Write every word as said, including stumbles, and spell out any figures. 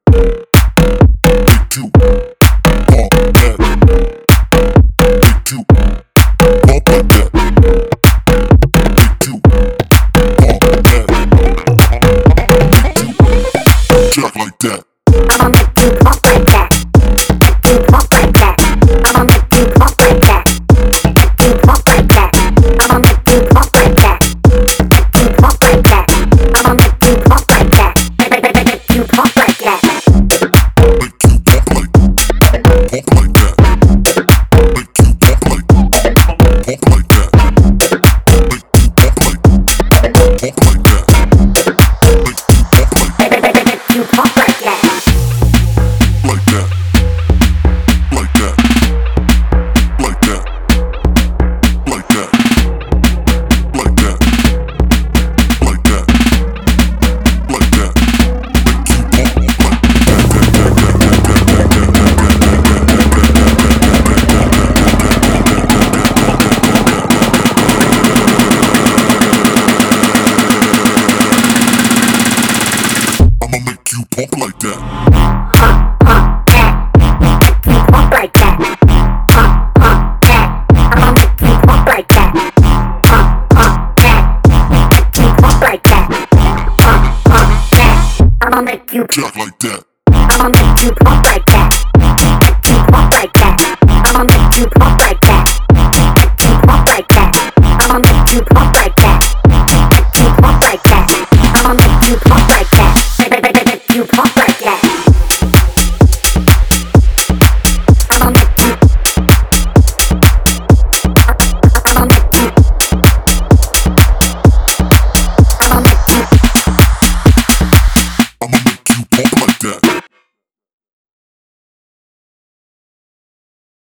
Pump like that. Pump, pump that. Make you pump like that. Pump, pump that. I'ma make you pump like that. Pump, pump that. Make you pump like that. Pump, pump that. I'ma make you jack like that. I'ma make you pump like that. Make you pump like that. I'ma make you pump like that. Make you pump like that. I'ma make you pump.